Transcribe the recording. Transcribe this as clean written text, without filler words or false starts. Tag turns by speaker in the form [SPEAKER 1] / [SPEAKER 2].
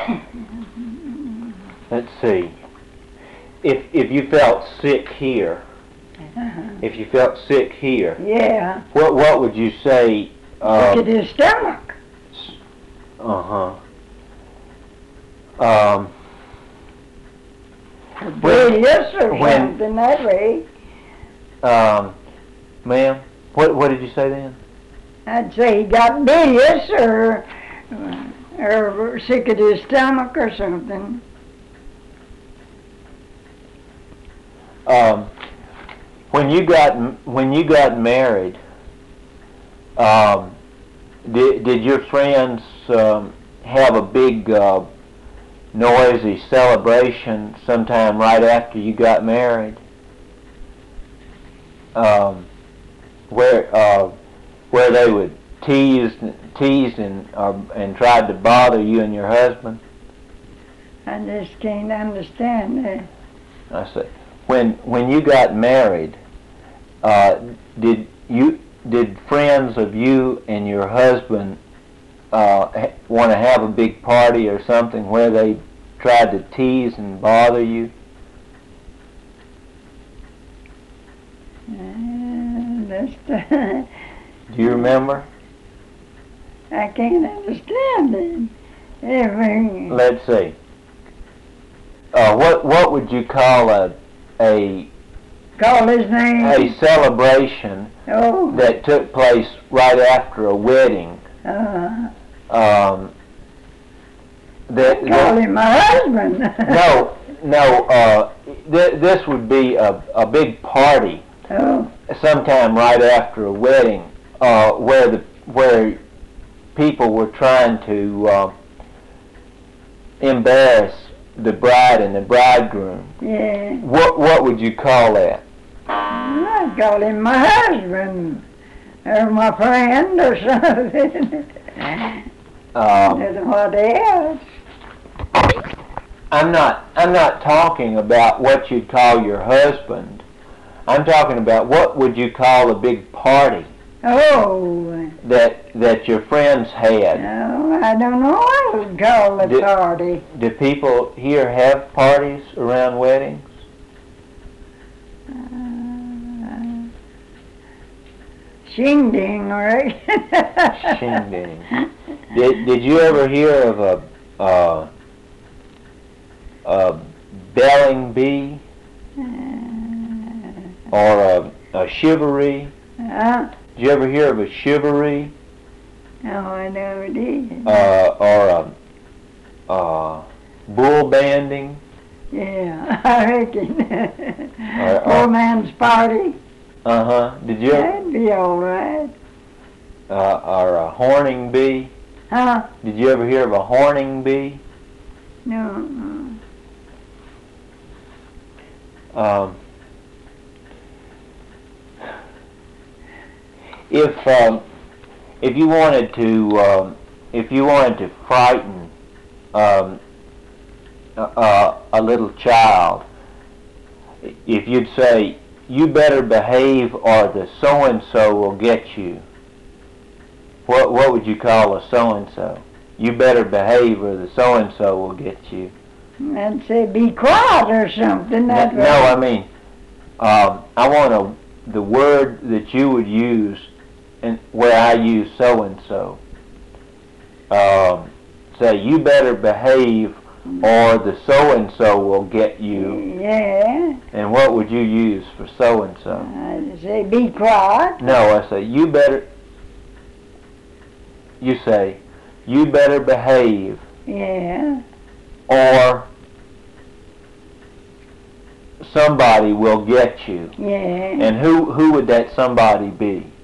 [SPEAKER 1] Let's see. If you felt sick here, if you felt sick here,
[SPEAKER 2] Yeah.
[SPEAKER 1] what would you say?
[SPEAKER 2] Look at his stomach. Bilious or something that way.
[SPEAKER 1] Ma'am, what did you say then?
[SPEAKER 2] I'd say he got bilious or sick at his stomach or something.
[SPEAKER 1] When you got married, did your friends have a big noisy celebration sometime right after you got married? Where they would tease and tried to bother you and your husband?
[SPEAKER 2] I just can't understand that.
[SPEAKER 1] I said, when you got married, did friends of you and your husband want to have a big party or something where they tried to tease and bother you? Do you remember?
[SPEAKER 2] I can't understand it.
[SPEAKER 1] Let's see. What would you call
[SPEAKER 2] call his name?
[SPEAKER 1] A celebration that took place right after a wedding?
[SPEAKER 2] Call him my husband.
[SPEAKER 1] No. This would be a big party. Sometime right after a wedding, where people were trying to embarrass the bride and the bridegroom.
[SPEAKER 2] Yeah.
[SPEAKER 1] What would you call that?
[SPEAKER 2] I'd call him my husband or my friend or something. What else?
[SPEAKER 1] I'm not talking about what you'd call your husband. I'm talking about what would you call a big party that your friends had.
[SPEAKER 2] No, I don't know what I would call a party.
[SPEAKER 1] Do people here have parties around weddings?
[SPEAKER 2] Shindig, right?
[SPEAKER 1] Shindig. Did you ever hear of a belling bee? Or a chivalry? Did you ever hear of a chivalry?
[SPEAKER 2] No, I never did.
[SPEAKER 1] Or bull banding?
[SPEAKER 2] Yeah, I reckon. Poor man's party.
[SPEAKER 1] Did you?
[SPEAKER 2] That'd be all right.
[SPEAKER 1] Or a horning bee?
[SPEAKER 2] Huh?
[SPEAKER 1] Did you ever hear of a horning bee?
[SPEAKER 2] No.
[SPEAKER 1] If you wanted to frighten a little child, if you'd say, "You better behave or the so-and-so will get you," what would you call a so-and-so? You better behave or the so-and-so will get you.
[SPEAKER 2] I'd say be quiet or something.
[SPEAKER 1] No, I mean, I want the word that you would use and where I use so-and-so. Say, you better behave or the so-and-so will get you.
[SPEAKER 2] Yeah.
[SPEAKER 1] And what would you use for so-and-so?
[SPEAKER 2] I'd say be quiet.
[SPEAKER 1] No, I say, you say, you better behave.
[SPEAKER 2] Yeah.
[SPEAKER 1] Or somebody will get you.
[SPEAKER 2] Yeah.
[SPEAKER 1] And who would that somebody be?